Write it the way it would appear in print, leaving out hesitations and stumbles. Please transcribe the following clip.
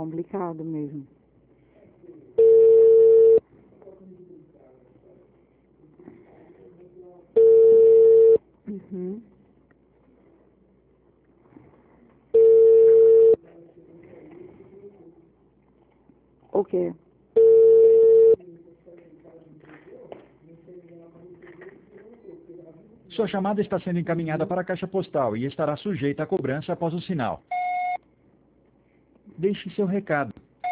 complicado mesmo. Uhum. O quê? Sua chamada está sendo encaminhada para a caixa postal e estará sujeita a cobrança após o sinal. Deixe seu recado.